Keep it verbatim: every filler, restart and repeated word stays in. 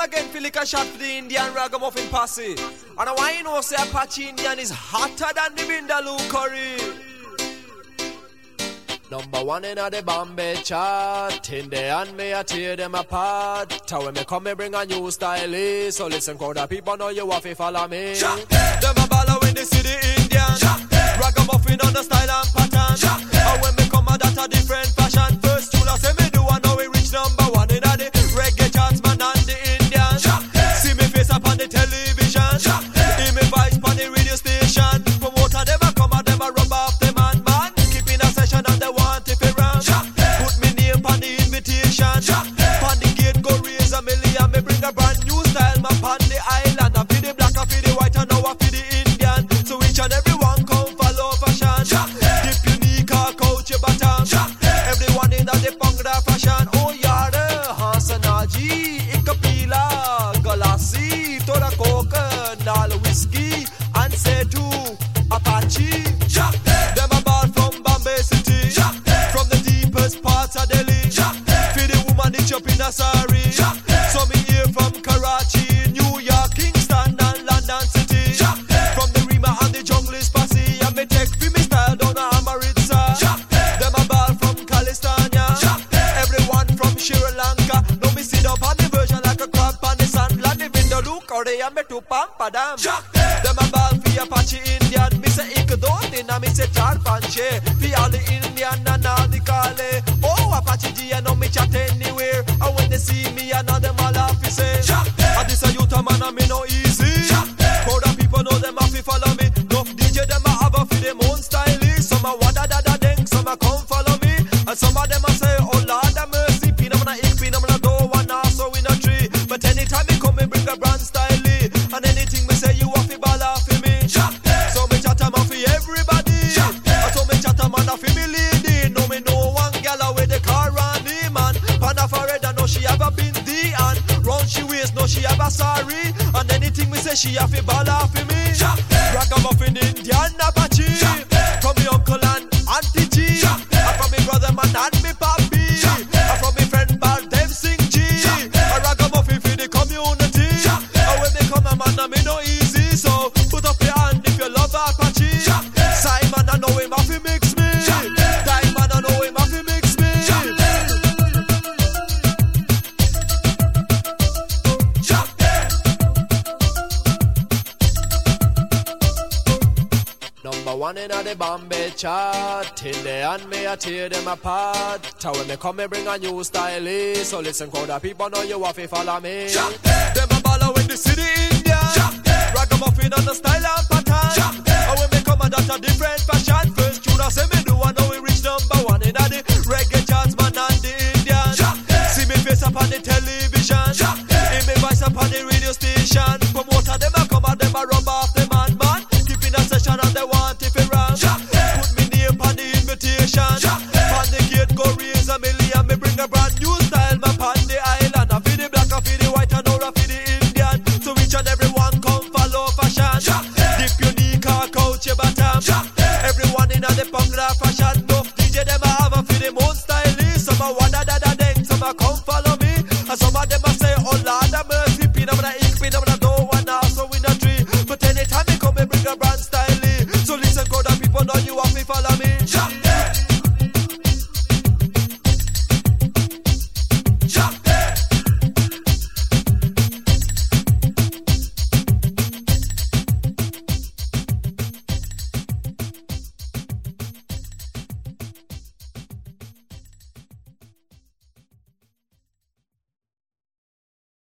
again feel like a shot for the Indian ragamuffin posse. And why you know say Apache Indian is hotter than the Vindaloo curry. Number one in the Bombay chart. In the hand me I tear them apart. Tell when me come me bring a new style. So listen crowd of people know you have to follow me. Them a ball when they see the Indian. Ragamuffin on the style and pattern. And when me come a that a different fashion. First you say me do I know we reach number one in the reggae charts man and the Indian. See me face up on the television. Hear me voice on the radio station. Promoter them a come and them a rub off the man man. Keeping a session and they want if it run. Put me name on the invitation. On the gate go raise a million. Me bring a brand new style map on the island. I feel the black, I feel the white, and now I feel the Indian. So each and every one come follow fashion. Dip unique or coach your bottom. Everyone in the Bhangra fashion. Oh yada, Hasanaji, Ikapila, Galassi, Tora Coca, Nal whiskey, and Setu, Apache. Them a ball from Bombay City. From the deepest parts of Delhi. Feel the woman itch up in a sari. So me here from Karachi, New York, Kingston, and London City. From the Rima and the jungle is passy. And me take for me style down to Amaritsa. Them a ball from Calistania. Everyone from Sri Lanka. No me sit up on the version like a crab on the sand. Like the Vindaloo curry and me to Pampadam. Them a ball for Apache Indian. Me say Ikadot and me say Charpanche. For all the Indian and all the Kale. Oh Apache G I know me chat anywhere. And when they see me I know them all have to say. And this a youth a man and me no easy. Crowd of people know them have to follow me. No D J them a have a for them own style. Some a wada da da deng, some a come follow me. And some of them a say oh Lord have mercy. Pina mana ik, pina mana do one also in a tree. But anytime me come me bring a brand style. And anything me say you have to ball off for me. So me chat a man for everybody. And so me chat a man a for me lady. No me know one gal with the car on the man. Panda forehead know she have a bindi. And round she waist know she have a sorry. And anything me say she have to ball off for me. Ragamuffin Indian Apache. From me uncle and auntie G. And from me brother man and me papi. And from me friend Bal Dev Singh G. A ragamuffin for the community. And when me come a man a me no easy. So put up your hand if you love Apache. Simon I know him have to mix me. Diamond I know him have to mix me. Number one in the Bombay chart. In the hand me I tear them apart. Tell when me come me bring a new style. So listen crowd of people know you have to follow me. Them a baller when they see the Indian. Ragamuffin on the style